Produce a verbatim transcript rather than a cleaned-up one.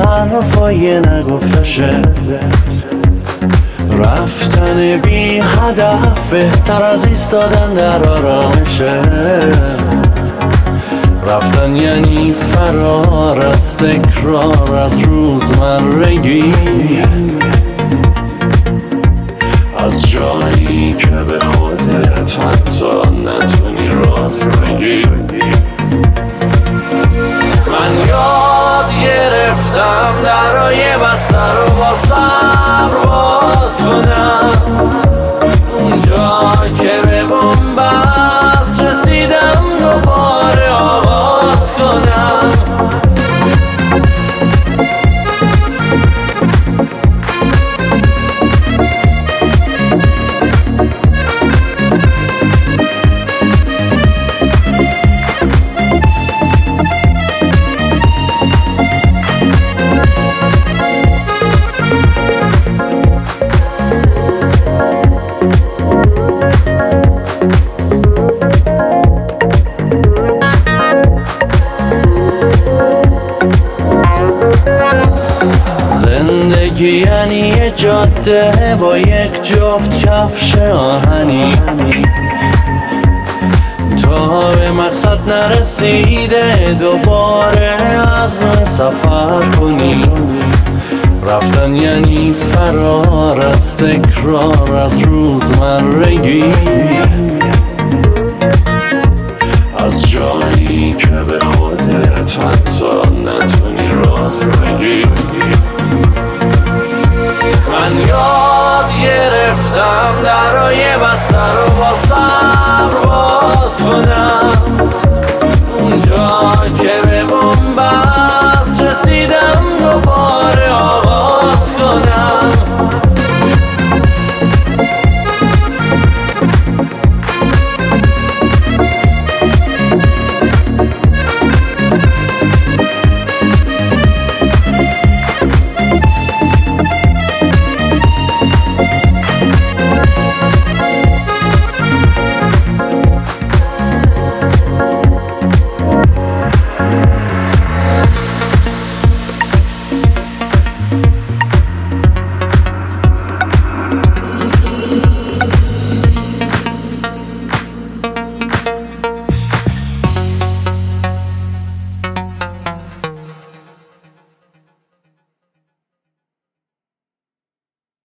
حرفای نگفتشه، رفتن بی هدف بهتر از ایستادن در آرامشه. رفتن یعنی فرار از تکرار، از روزمرگی، از جایی که به خودت حتی نتونی راست بگی. من یاد گرفتم درای بسته رو با صبر باز کنم، اونجا که به بن‌بست رسیدم دوباره آغاز کنم. یعنی یه جاده با یک جفت کفش آهنی، تا به مقصد نرسیده دوباره عزم سفر کنی. رفتن یعنی فرار از تکرار، از روزمرگی، از جایی که به خودت حتی نتونی راست بگی. من یاد گرفتم درای بسته رو با صبر باز کنم،